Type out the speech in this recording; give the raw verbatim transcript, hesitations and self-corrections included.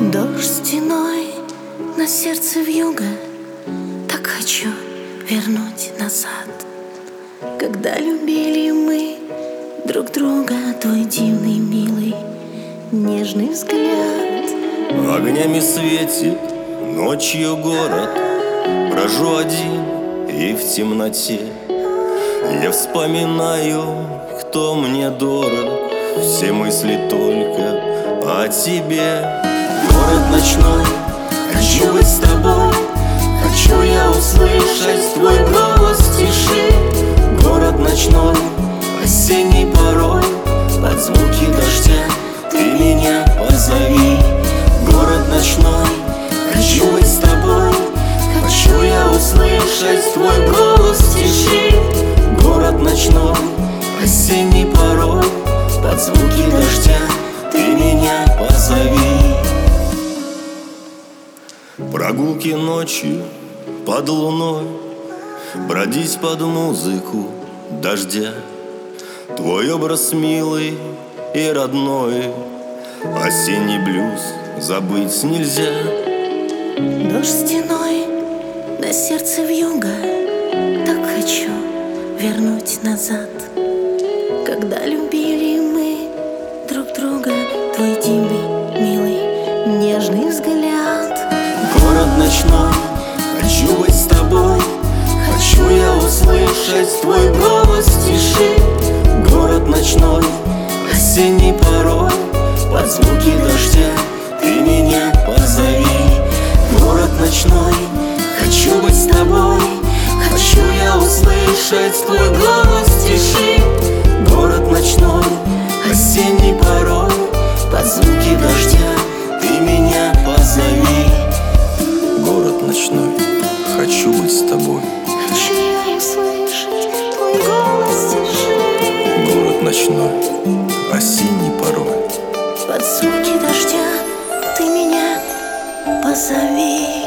Дождь стеной, на сердце вьюга. Так хочу вернуть назад, когда любили мы друг друга. Твой дивный, милый, нежный взгляд. Огнями светит ночью город. Брожу один и в темноте я вспоминаю, кто мне дорог. Все мысли только о тебе. Город ночной, хочу быть с тобой. Хочу я услышать твой голос в тиши. Город ночной, осенний порой, под звуки дождя ты меня позови. Город ночной, хочу быть с тобой. Хочу я услышать твой голос в тиши. Город ночной, осенний порой, под звуки дождя ты меня позови. Прогулки ночью под луной, бродить под музыку дождя. Твой образ милый и родной, осенний блюз забыть нельзя. Дождь стеной, на сердце вьюга. Так хочу вернуть назад, когда любили мы друг друга. Твой дивный, милый, нежный взгляд. Город ночной, хочу быть с тобой. Хочу я услышать твой голос в тиши. Город ночной, осенний порой, под звуки дождя ты меня позови. Город ночной, хочу быть с тобой. Хочу я услышать твой голос в тиши. Город ночной, осенний порой, под звуки дождя ты меня позови. Город ночной, хочу быть с тобой. Хочу я услышать твой голос в тиши. Город ночной, осенний порой, под звуки дождя ты меня позови.